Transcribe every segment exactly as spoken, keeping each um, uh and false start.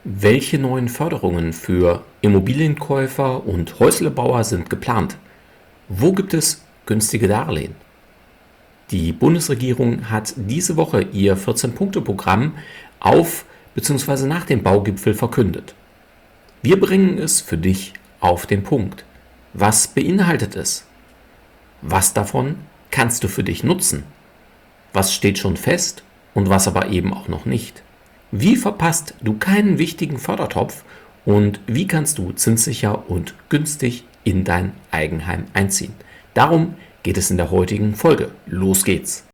Welche neuen Förderungen für Immobilienkäufer und Häuslebauer sind geplant? Wo gibt es günstige Darlehen? Die Bundesregierung hat diese Woche ihr vierzehn-Punkte-Programm auf bzw. nach dem Baugipfel verkündet. Wir bringen es für dich auf den Punkt. Was beinhaltet es? Was davon kannst du für dich nutzen? Was steht schon fest und was aber eben auch noch nicht? Wie verpasst du keinen wichtigen Fördertopf und wie kannst du zinssicher und günstig in dein Eigenheim einziehen? Darum geht es in der heutigen Folge. Los geht's!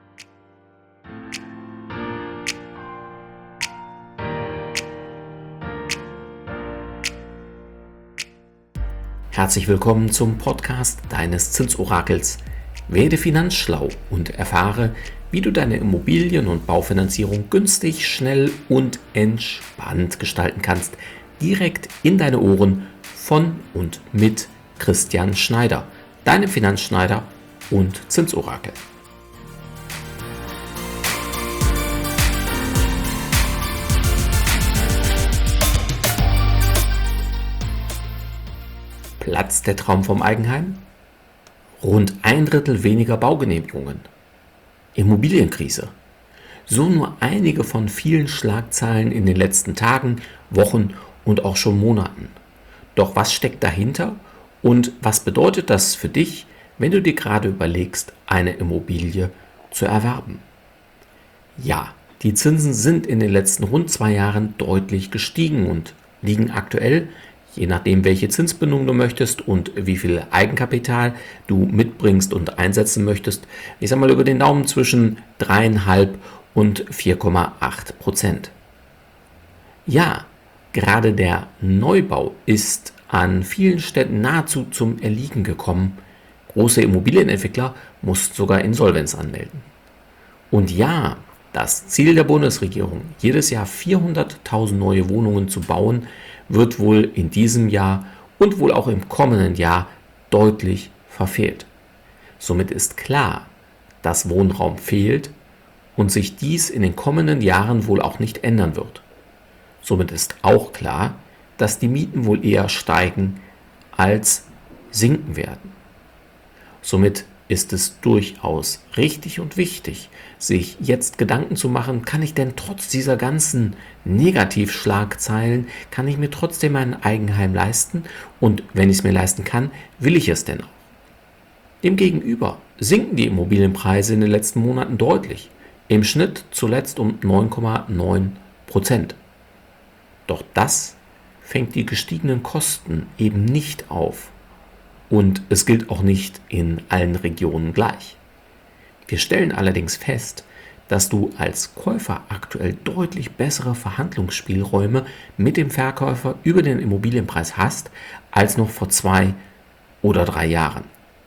Herzlich willkommen zum Podcast deines Zinsorakels. Werde finanzschlau und erfahre, wie du deine Immobilien- und Baufinanzierung günstig, schnell und entspannt gestalten kannst. Direkt in deine Ohren von und mit Christian Schneider, deinem Finanzschneider und Zinsorakel. Platzt der Traum vom Eigenheim? Rund ein Drittel weniger Baugenehmigungen. Immobilienkrise. So nur einige von vielen Schlagzeilen in den letzten Tagen, Wochen und auch schon Monaten. Doch was steckt dahinter und was bedeutet das für dich, wenn du dir gerade überlegst, eine Immobilie zu erwerben? Ja, die Zinsen sind in den letzten rund zwei Jahren deutlich gestiegen und liegen aktuell, je nachdem welche Zinsbindung du möchtest und wie viel Eigenkapital du mitbringst und einsetzen möchtest, ich sag mal über den Daumen zwischen drei Komma fünf und vier Komma acht Prozent. Ja, gerade der Neubau ist an vielen Städten nahezu zum Erliegen gekommen. Große Immobilienentwickler mussten sogar Insolvenz anmelden. Und ja, das Ziel der Bundesregierung, jedes Jahr vierhunderttausend neue Wohnungen zu bauen, wird wohl in diesem Jahr und wohl auch im kommenden Jahr deutlich verfehlt. Somit ist klar, dass Wohnraum fehlt und sich dies in den kommenden Jahren wohl auch nicht ändern wird. Somit ist auch klar, dass die Mieten wohl eher steigen als sinken werden. Somit ist es durchaus richtig und wichtig, sich jetzt Gedanken zu machen, kann ich denn trotz dieser ganzen Negativschlagzeilen, kann ich mir trotzdem ein Eigenheim leisten? Und wenn ich es mir leisten kann, will ich es denn auch? Demgegenüber sinken die Immobilienpreise in den letzten Monaten deutlich, im Schnitt zuletzt um neun Komma neun Prozent. Doch das fängt die gestiegenen Kosten eben nicht auf. Und es gilt auch nicht in allen Regionen gleich. Wir stellen allerdings fest, dass du als Käufer aktuell deutlich bessere Verhandlungsspielräume mit dem Verkäufer über den Immobilienpreis hast, als noch vor zwei oder drei Jahren.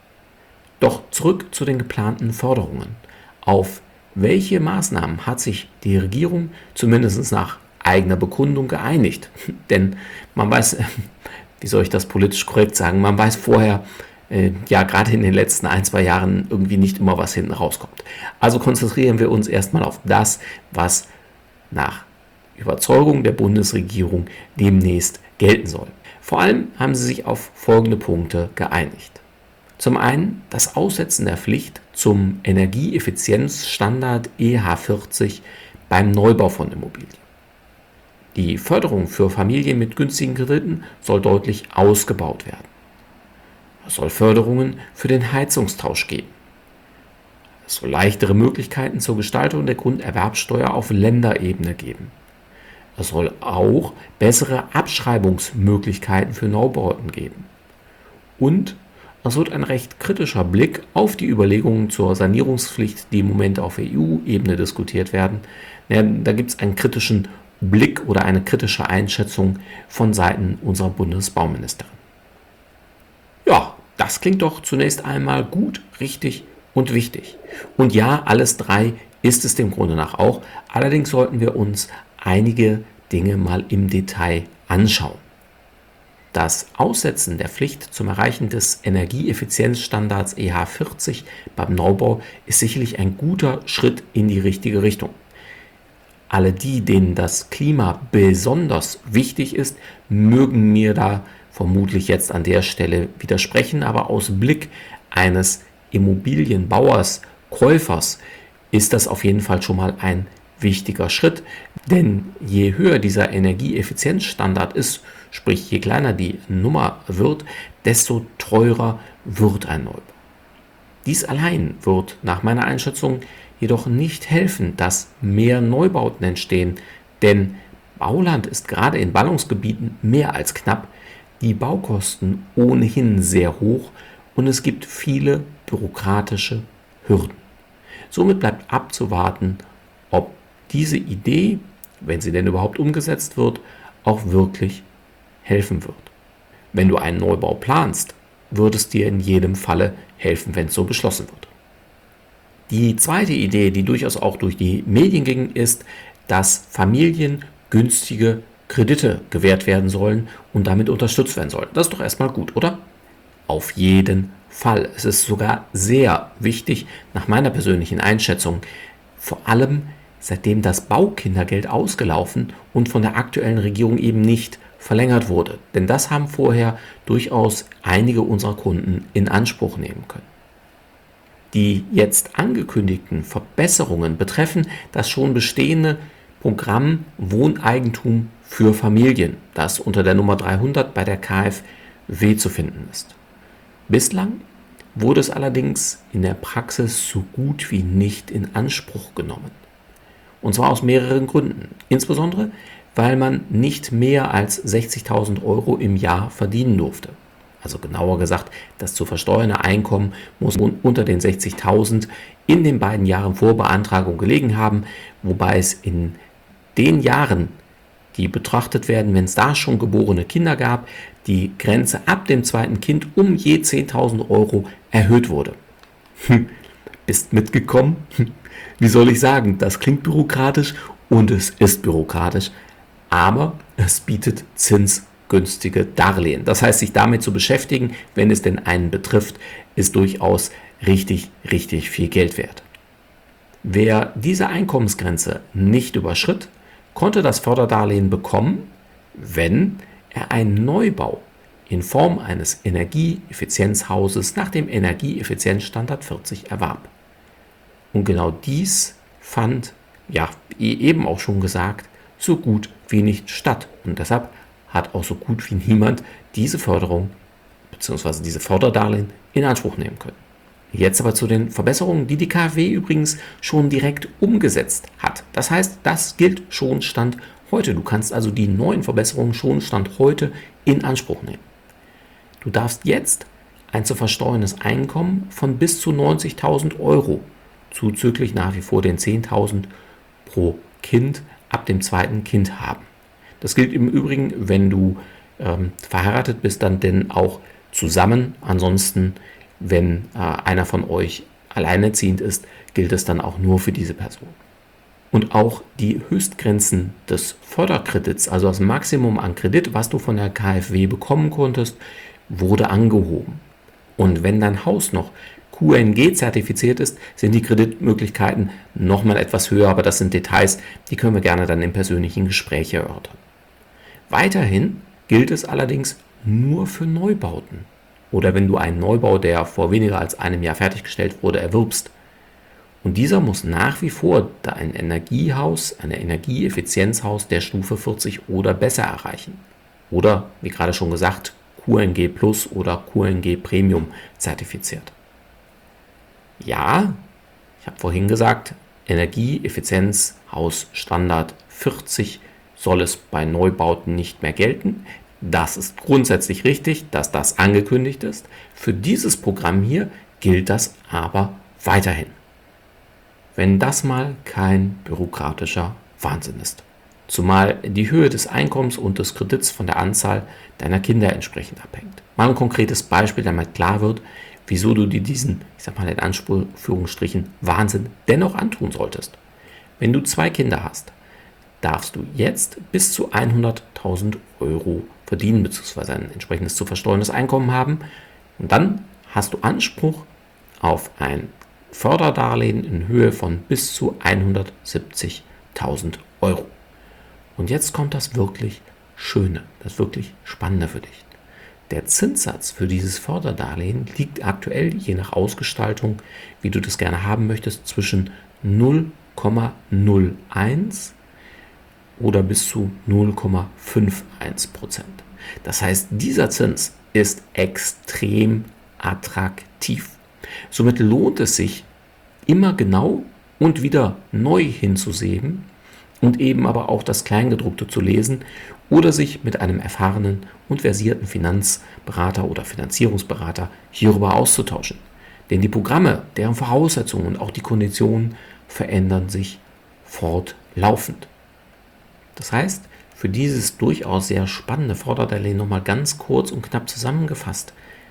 Doch zurück zu den geplanten Förderungen. Auf welche Maßnahmen hat sich die Regierung zumindest nach eigener Bekundung geeinigt? Denn man weiß, wie soll ich das politisch korrekt sagen, man weiß vorher, äh, ja gerade in den letzten ein, zwei Jahren irgendwie nicht immer, was hinten rauskommt. Also konzentrieren wir uns erstmal auf das, was nach Überzeugung der Bundesregierung demnächst gelten soll. Vor allem haben sie sich auf folgende Punkte geeinigt. Zum einen das Aussetzen der Pflicht zum Energieeffizienzstandard E H vierzig beim Neubau von Immobilien. Die Förderung für Familien mit günstigen Krediten soll deutlich ausgebaut werden. Es soll Förderungen für den Heizungstausch geben. Es soll leichtere Möglichkeiten zur Gestaltung der Grunderwerbsteuer auf Länderebene geben. Es soll auch bessere Abschreibungsmöglichkeiten für Neubauten geben. Und es wird ein recht kritischer Blick auf die Überlegungen zur Sanierungspflicht, die im Moment auf E U-Ebene diskutiert werden. Ja, da gibt es einen kritischen Blick oder eine kritische Einschätzung von Seiten unserer Bundesbauministerin. Ja, das klingt doch zunächst einmal gut, richtig und wichtig. Und ja, alles drei ist es dem Grunde nach auch. Allerdings sollten wir uns einige Dinge mal im Detail anschauen. Das Aussetzen der Pflicht zum Erreichen des Energieeffizienzstandards E H vierzig beim Neubau ist sicherlich ein guter Schritt in die richtige Richtung. Alle die, denen das Klima besonders wichtig ist, mögen mir da vermutlich jetzt an der Stelle widersprechen, aber aus Blick eines Immobilienbauers, Käufers, ist das auf jeden Fall schon mal ein wichtiger Schritt, denn je höher dieser Energieeffizienzstandard ist, sprich je kleiner die Nummer wird, desto teurer wird ein Neubau. Dies allein wird nach meiner Einschätzung jedoch nicht helfen, dass mehr Neubauten entstehen, denn Bauland ist gerade in Ballungsgebieten mehr als knapp, die Baukosten ohnehin sehr hoch und es gibt viele bürokratische Hürden. Somit bleibt abzuwarten, ob diese Idee, wenn sie denn überhaupt umgesetzt wird, auch wirklich helfen wird. Wenn du einen Neubau planst, wird es dir in jedem Falle helfen, wenn es so beschlossen wird. Die zweite Idee, die durchaus auch durch die Medien ging, ist, dass Familien günstige Kredite gewährt werden sollen und damit unterstützt werden sollen. Das ist doch erstmal gut, oder? Auf jeden Fall. Es ist sogar sehr wichtig, nach meiner persönlichen Einschätzung, vor allem seitdem das Baukindergeld ausgelaufen und von der aktuellen Regierung eben nicht verlängert wurde. Denn das haben vorher durchaus einige unserer Kunden in Anspruch nehmen können. Die jetzt angekündigten Verbesserungen betreffen das schon bestehende Programm Wohneigentum für Familien, das unter der Nummer dreihundert bei der K f W zu finden ist. Bislang wurde es allerdings in der Praxis so gut wie nicht in Anspruch genommen. Und zwar aus mehreren Gründen. Insbesondere, weil man nicht mehr als sechzigtausend Euro im Jahr verdienen durfte. Also genauer gesagt, das zu versteuernde Einkommen muss unter den sechzigtausend in den beiden Jahren vor Beantragung gelegen haben, wobei es in den Jahren, die betrachtet werden, wenn es da schon geborene Kinder gab, die Grenze ab dem zweiten Kind um je zehntausend Euro erhöht wurde. Hm, bist mitgekommen? Wie soll ich sagen, das klingt bürokratisch und es ist bürokratisch, aber es bietet zinsgünstige Darlehen. Das heißt, sich damit zu beschäftigen, wenn es denn einen betrifft, ist durchaus richtig, richtig viel Geld wert. Wer diese Einkommensgrenze nicht überschritt, konnte das Förderdarlehen bekommen, wenn er einen Neubau in Form eines Energieeffizienzhauses nach dem Energieeffizienzstandard vierzig erwarb. Und genau dies fand, ja, wie eben auch schon gesagt, so gut wie nicht statt. Und deshalb hat auch so gut wie niemand diese Förderung bzw. diese Förderdarlehen in Anspruch nehmen können. Jetzt aber zu den Verbesserungen, die die K f W übrigens schon direkt umgesetzt hat. Das heißt, das gilt schon Stand heute. Du kannst also die neuen Verbesserungen schon Stand heute in Anspruch nehmen. Du darfst jetzt ein zu versteuerndes Einkommen von bis zu neunzigtausend Euro, zuzüglich nach wie vor den zehntausend pro Kind ab dem zweiten Kind haben. Das gilt im Übrigen, wenn du ähm, verheiratet bist, dann denn auch zusammen. Ansonsten, wenn äh, einer von euch alleinerziehend ist, gilt es dann auch nur für diese Person. Und auch die Höchstgrenzen des Förderkredits, also das Maximum an Kredit, was du von der K f W bekommen konntest, wurde angehoben. Und wenn dein Haus noch Q N G-zertifiziert ist, sind die Kreditmöglichkeiten nochmal etwas höher, aber das sind Details, die können wir gerne dann im persönlichen Gespräch erörtern. Weiterhin gilt es allerdings nur für Neubauten oder wenn du einen Neubau, der vor weniger als einem Jahr fertiggestellt wurde, erwirbst. Und dieser muss nach wie vor ein Energiehaus, ein Energieeffizienzhaus der Stufe vierzig oder besser erreichen. Oder, wie gerade schon gesagt, Q N G Plus oder Q N G Premium zertifiziert. Ja, ich habe vorhin gesagt, Energieeffizienzhaus Standard vierzig soll es bei Neubauten nicht mehr gelten. Das ist grundsätzlich richtig, dass das angekündigt ist. Für dieses Programm hier gilt das aber weiterhin. Wenn das mal kein bürokratischer Wahnsinn ist. Zumal die Höhe des Einkommens und des Kredits von der Anzahl deiner Kinder entsprechend abhängt. Mal ein konkretes Beispiel, damit klar wird, wieso du dir diesen, ich sag mal in Anführungsstrichen, Wahnsinn dennoch antun solltest. Wenn du zwei Kinder hast, darfst du jetzt bis zu hunderttausend Euro verdienen bzw. ein entsprechendes zu versteuerndes Einkommen haben und dann hast du Anspruch auf ein Förderdarlehen in Höhe von bis zu hundertsiebzigtausend Euro. Und jetzt kommt das wirklich Schöne, das wirklich Spannende für dich. Der Zinssatz für dieses Förderdarlehen liegt aktuell, je nach Ausgestaltung, wie du das gerne haben möchtest, zwischen null Komma null eins oder bis zu null Komma einundfünfzig Prozent. Das heißt, dieser Zins ist extrem attraktiv. Somit lohnt es sich, immer genau und wieder neu hinzusehen und eben aber auch das Kleingedruckte zu lesen oder sich mit einem erfahrenen und versierten Finanzberater oder Finanzierungsberater hierüber auszutauschen. Denn die Programme, deren Voraussetzungen und auch die Konditionen verändern sich fortlaufend. Das heißt, für dieses durchaus sehr spannende Förderdarlehen nochmal ganz kurz und knapp zusammengefasst: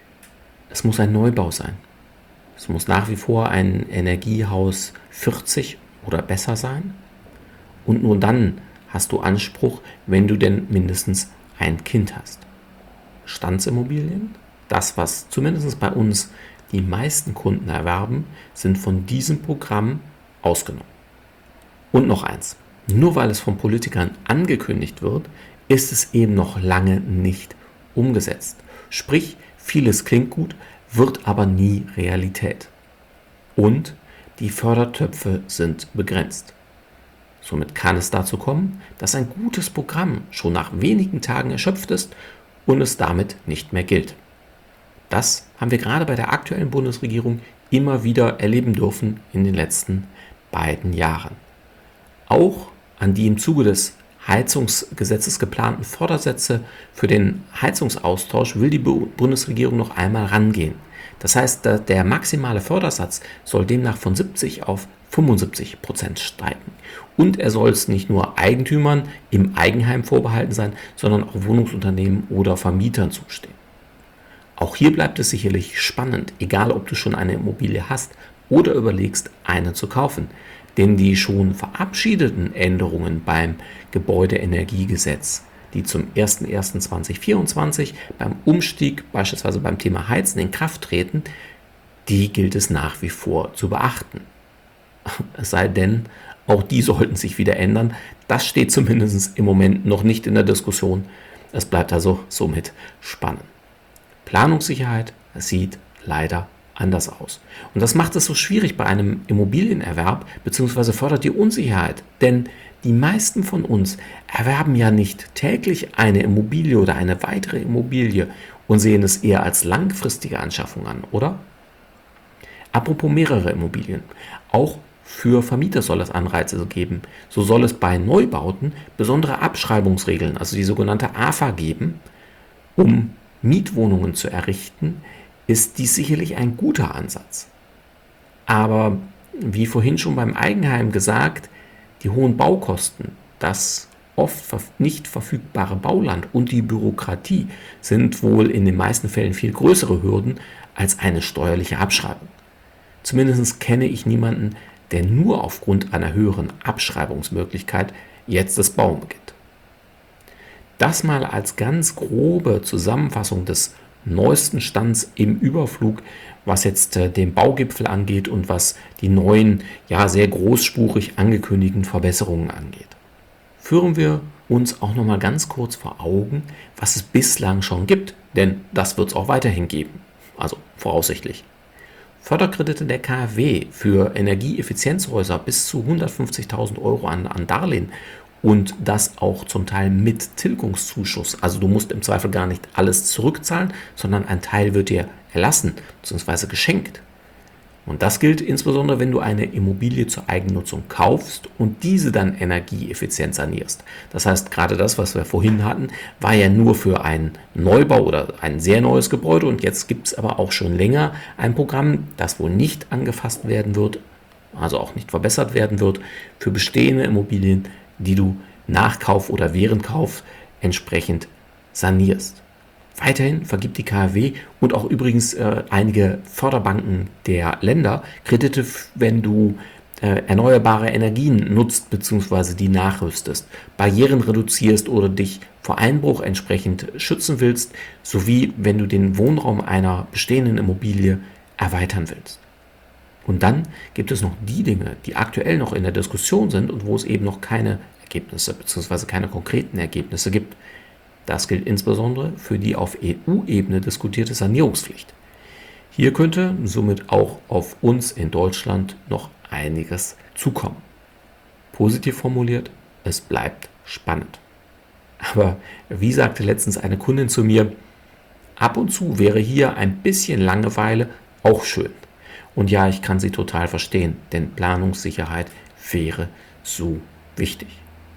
Es muss ein Neubau sein. Es muss nach wie vor ein Energiehaus vierzig oder besser sein. Und nur dann hast du Anspruch, wenn du denn mindestens ein Kind hast. Bestandsimmobilien, das, was zumindest bei uns die meisten Kunden erwerben, sind von diesem Programm ausgenommen. Und noch eins: Nur weil es von Politikern angekündigt wird, ist es eben noch lange nicht umgesetzt. Sprich, vieles klingt gut, wird aber nie Realität. Und die Fördertöpfe sind begrenzt. Somit kann es dazu kommen, dass ein gutes Programm schon nach wenigen Tagen erschöpft ist und es damit nicht mehr gilt. Das haben wir gerade bei der aktuellen Bundesregierung immer wieder erleben dürfen in den letzten beiden Jahren. Auch an die im Zuge des Heizungsgesetzes geplanten Fördersätze für den Heizungsaustausch will die Bundesregierung noch einmal rangehen. Das heißt, der maximale Fördersatz soll demnach von siebzig auf fünfundsiebzig Prozent steigen. Und er soll es nicht nur Eigentümern im Eigenheim vorbehalten sein, sondern auch Wohnungsunternehmen oder Vermietern zustehen. Auch hier bleibt es sicherlich spannend, egal ob du schon eine Immobilie hast oder überlegst, eine zu kaufen. Denn die schon verabschiedeten Änderungen beim Gebäudeenergiegesetz, die zum erster erster zweitausendvierundzwanzig beim Umstieg beispielsweise beim Thema Heizen in Kraft treten, die gilt es nach wie vor zu beachten. Es sei denn, auch die sollten sich wieder ändern. Das steht zumindest im Moment noch nicht in der Diskussion. Es bleibt also somit spannend. Planungssicherheit sieht leider anders aus. Und das macht es so schwierig bei einem Immobilienerwerb bzw. fördert die Unsicherheit. Denn die meisten von uns erwerben ja nicht täglich eine Immobilie oder eine weitere Immobilie und sehen es eher als langfristige Anschaffung an, oder? Apropos mehrere Immobilien. Auch für Vermieter soll es Anreize geben. So soll es bei Neubauten besondere Abschreibungsregeln, also die sogenannte A F A, geben. Um Mietwohnungen zu errichten, ist dies sicherlich ein guter Ansatz. Aber wie vorhin schon beim Eigenheim gesagt, die hohen Baukosten, das oft nicht verfügbare Bauland und die Bürokratie sind wohl in den meisten Fällen viel größere Hürden als eine steuerliche Abschreibung. Zumindest kenne ich niemanden, der nur aufgrund einer höheren Abschreibungsmöglichkeit jetzt das Bauen beginnt. Das mal als ganz grobe Zusammenfassung des neuesten Stands im Überflug, was jetzt äh, den Baugipfel angeht und was die neuen, ja sehr großspurig angekündigten Verbesserungen angeht. Führen wir uns auch noch mal ganz kurz vor Augen, was es bislang schon gibt, denn das wird es auch weiterhin geben, also voraussichtlich. Förderkredite der K f W für Energieeffizienzhäuser bis zu hundertfünfzigtausend Euro an, an Darlehen und das auch zum Teil mit Tilgungszuschuss. Also du musst im Zweifel gar nicht alles zurückzahlen, sondern ein Teil wird dir erlassen bzw. geschenkt. Und das gilt insbesondere, wenn du eine Immobilie zur Eigennutzung kaufst und diese dann energieeffizient sanierst. Das heißt, gerade das, was wir vorhin hatten, war ja nur für einen Neubau oder ein sehr neues Gebäude und jetzt gibt es aber auch schon länger ein Programm, das wohl nicht angefasst werden wird, also auch nicht verbessert werden wird, für bestehende Immobilien, die du nach Kauf oder während Kauf entsprechend sanierst. Weiterhin vergibt die K f W und auch übrigens äh, einige Förderbanken der Länder Kredite, wenn du äh, erneuerbare Energien nutzt bzw. die nachrüstest, Barrieren reduzierst oder dich vor Einbruch entsprechend schützen willst, sowie wenn du den Wohnraum einer bestehenden Immobilie erweitern willst. Und dann gibt es noch die Dinge, die aktuell noch in der Diskussion sind und wo es eben noch keine Ergebnisse bzw. keine konkreten Ergebnisse gibt. Das gilt insbesondere für die auf E U-Ebene diskutierte Sanierungspflicht. Hier könnte somit auch auf uns in Deutschland noch einiges zukommen. Positiv formuliert, es bleibt spannend. Aber wie sagte letztens eine Kundin zu mir, ab und zu wäre hier ein bisschen Langeweile auch schön. Und ja, ich kann sie total verstehen, denn Planungssicherheit wäre so wichtig.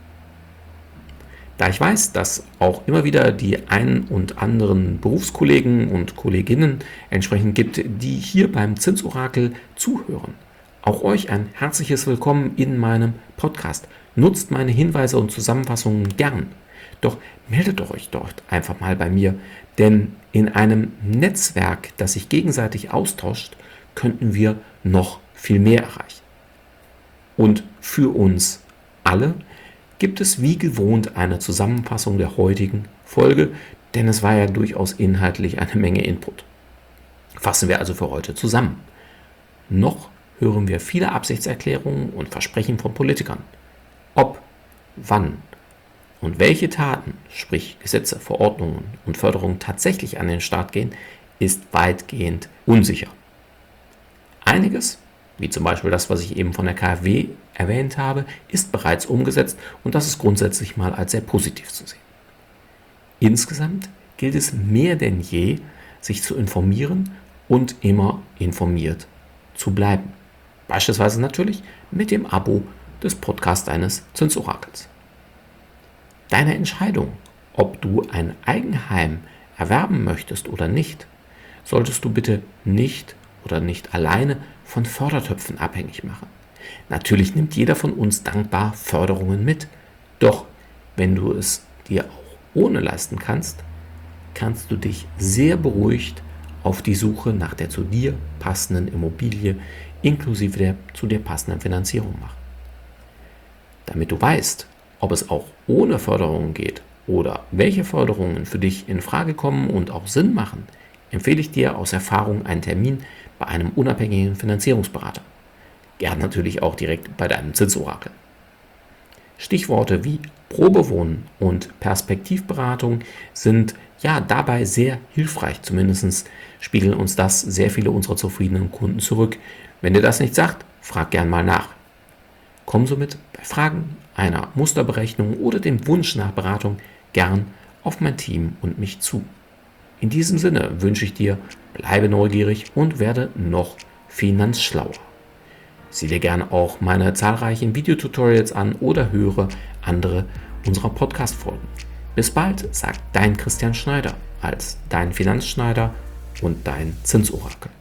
Da ich weiß, dass auch immer wieder die ein und anderen Berufskollegen und Kolleginnen entsprechend gibt, die hier beim Zinsorakel zuhören, auch euch ein herzliches Willkommen in meinem Podcast. Nutzt meine Hinweise und Zusammenfassungen gern. Doch meldet euch dort einfach mal bei mir, denn in einem Netzwerk, das sich gegenseitig austauscht, könnten wir noch viel mehr erreichen. Und für uns alle gibt es wie gewohnt eine Zusammenfassung der heutigen Folge, denn es war ja durchaus inhaltlich eine Menge Input. Fassen wir also für heute zusammen. Noch hören wir viele Absichtserklärungen und Versprechen von Politikern. Ob, wann und welche Taten, sprich Gesetze, Verordnungen und Förderungen tatsächlich an den Start gehen, ist weitgehend unsicher. Einiges, wie zum Beispiel das, was ich eben von der KfW erwähnt habe, ist bereits umgesetzt und das ist grundsätzlich mal als sehr positiv zu sehen. Insgesamt gilt es mehr denn je, sich zu informieren und immer informiert zu bleiben. Beispielsweise natürlich mit dem Abo des Podcasts eines Zinsorakels. Deine Entscheidung, ob du ein Eigenheim erwerben möchtest oder nicht, solltest du bitte nicht oder nicht alleine von Fördertöpfen abhängig machen. Natürlich nimmt jeder von uns dankbar Förderungen mit, doch wenn du es dir auch ohne leisten kannst, kannst du dich sehr beruhigt auf die Suche nach der zu dir passenden Immobilie inklusive der zu dir passenden Finanzierung machen. Damit du weißt, ob es auch ohne Förderungen geht oder welche Förderungen für dich in Frage kommen und auch Sinn machen, empfehle ich dir aus Erfahrung einen Termin bei einem unabhängigen Finanzierungsberater. Gern natürlich auch direkt bei deinem Zinsorakel. Stichworte wie Probewohnen und Perspektivberatung sind ja dabei sehr hilfreich. Zumindest spiegeln uns das sehr viele unserer zufriedenen Kunden zurück. Wenn dir das nicht sagt, frag gern mal nach. Komm somit bei Fragen, einer Musterberechnung oder dem Wunsch nach Beratung gern auf mein Team und mich zu. In diesem Sinne wünsche ich dir, bleibe neugierig und werde noch finanzschlauer. Sieh dir gerne auch meine zahlreichen Videotutorials an oder höre andere unserer Podcast-Folgen. Bis bald, sagt dein Christian Schneider als dein Finanzschneider und dein Zinsorakel.